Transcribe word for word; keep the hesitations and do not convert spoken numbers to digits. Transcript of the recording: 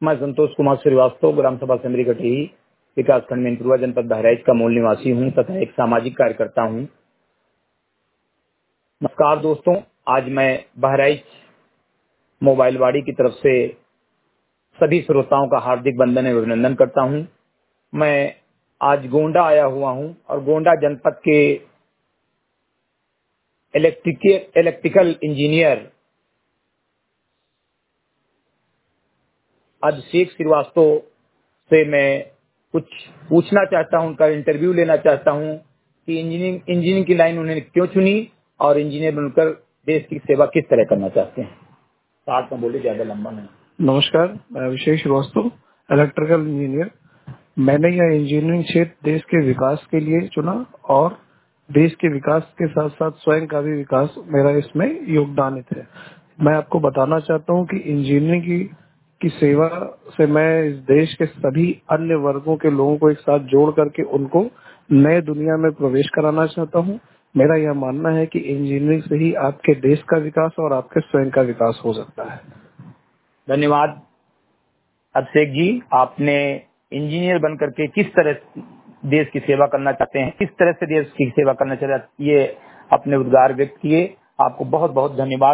मैं संतोष कुमार श्रीवास्तव, ग्राम सभा सेमरी कटेही, विकासखंड मेनपुरवा, जनपद बहराइच का मूल निवासी हूं तथा एक सामाजिक कार्यकर्ता हूं। नमस्कार दोस्तों, आज मैं बहराइच मोबाइल वाड़ी की तरफ से सभी श्रोताओं का हार्दिक वंदन एवं अभिनंदन करता हूं। मैं आज गोंडा आया हुआ हूं और गोंडा जनपद के electric electrical engineer Abhishek Srivastava से मैं कुछ पूछना चाहता हूं, उनका इंटरव्यू लेना चाहता हूं कि इंजीनियरिंग इंजीनियरिंग की लाइन उन्होंने क्यों चुनी और इंजीनियर बनकर देश की सेवा किस तरह करना चाहते हैं। साथ में बोले, ज्यादा लंबा नहीं। नमस्कार, मैं अभिषेक श्रीवास्तव, इलेक्ट्रिकल इंजीनियर। मैंने यह इंजीनियरिंग क्षेत्र देश के विकास के लिए चुना और देश के विकास के साथ साथ स्वयं का भी विकास मेरा इसमें योगदानित है। मैं आपको बताना चाहता हूं कि इंजीनियरिंग की की सेवा से मैं इस देश के सभी अन्य वर्गों के लोगों को एक साथ जोड़ करके उनको नए दुनिया में प्रवेश कराना चाहता हूं। मेरा यह मानना है कि इंजीनियरिंग से ही आपके देश का विकास और आपके स्वयं का विकास हो सकता है। धन्यवाद अभिषेक जी। आपने इंजीनियर बनकर के किस तरह देश की सेवा करना चाहते हैं, किस तरह से देश की सेवा करना चाहते हैं, ये अपने उद्गार व्यक्त किए। आपको बहुत बहुत धन्यवाद।